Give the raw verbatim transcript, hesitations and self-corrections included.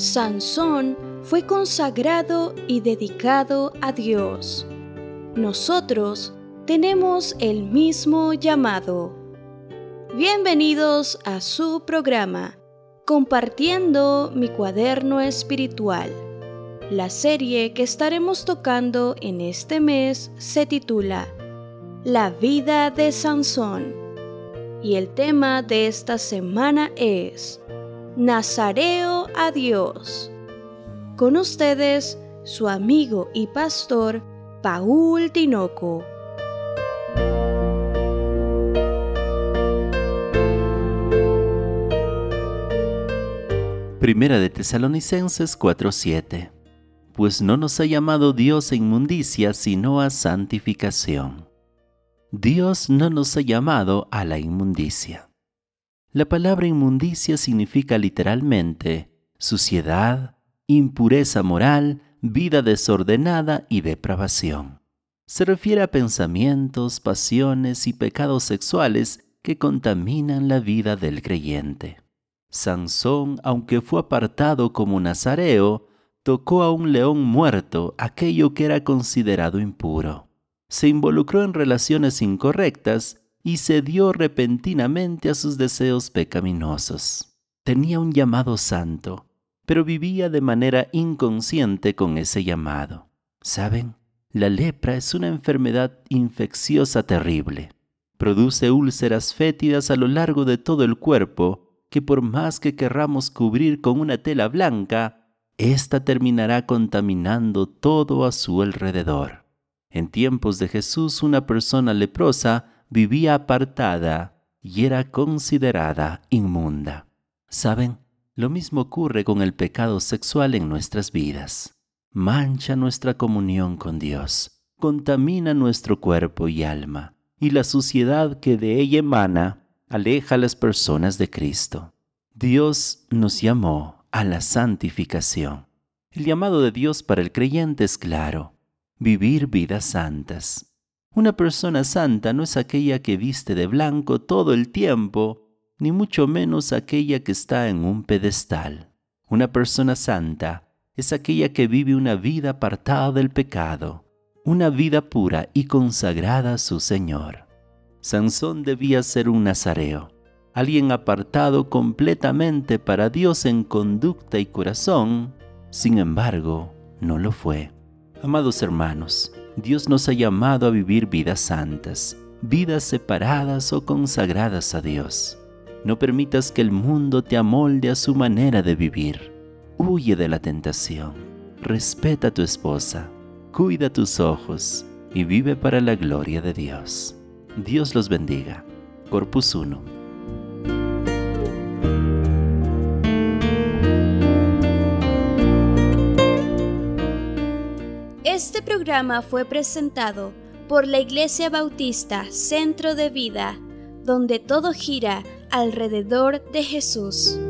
Sansón fue consagrado y dedicado a Dios. Nosotros tenemos el mismo llamado. Bienvenidos a su programa, Compartiendo mi cuaderno espiritual. La serie que estaremos tocando en este mes se titula La vida de Sansón. Y el tema de esta semana es Nazareo a Dios. Con ustedes, su amigo y pastor, Paul Tinoco. Primera de Tesalonicenses cuatro siete. Pues no nos ha llamado Dios a inmundicia, sino a santificación. Dios no nos ha llamado a la inmundicia. La palabra inmundicia significa literalmente suciedad, impureza moral, vida desordenada y depravación. Se refiere a pensamientos, pasiones y pecados sexuales que contaminan la vida del creyente. Sansón, aunque fue apartado como nazareo, tocó a un león muerto aquello que era considerado impuro. Se involucró en relaciones incorrectas y cedió repentinamente a sus deseos pecaminosos. Tenía un llamado santo, pero vivía de manera inconsciente con ese llamado. ¿Saben? La lepra es una enfermedad infecciosa terrible. Produce úlceras fétidas a lo largo de todo el cuerpo que por más que querramos cubrir con una tela blanca, ésta terminará contaminando todo a su alrededor. En tiempos de Jesús, una persona leprosa vivía apartada y era considerada inmunda. ¿Saben? Lo mismo ocurre con el pecado sexual en nuestras vidas. Mancha nuestra comunión con Dios, contamina nuestro cuerpo y alma, y la suciedad que de ella emana aleja a las personas de Cristo. Dios nos llamó a la santificación. El llamado de Dios para el creyente es claro: vivir vidas santas. Una persona santa no es aquella que viste de blanco todo el tiempo, ni mucho menos aquella que está en un pedestal. Una persona santa es aquella que vive una vida apartada del pecado, una vida pura y consagrada a su Señor. Sansón debía ser un nazareo, alguien apartado completamente para Dios en conducta y corazón. Sin embargo, no lo fue. Amados hermanos, Dios nos ha llamado a vivir vidas santas, vidas separadas o consagradas a Dios. No permitas que el mundo te amolde a su manera de vivir. Huye de la tentación, respeta a tu esposa, cuida tus ojos y vive para la gloria de Dios. Dios los bendiga. Corpus uno. Este programa fue presentado por la Iglesia Bautista Centro de Vida, donde todo gira alrededor de Jesús.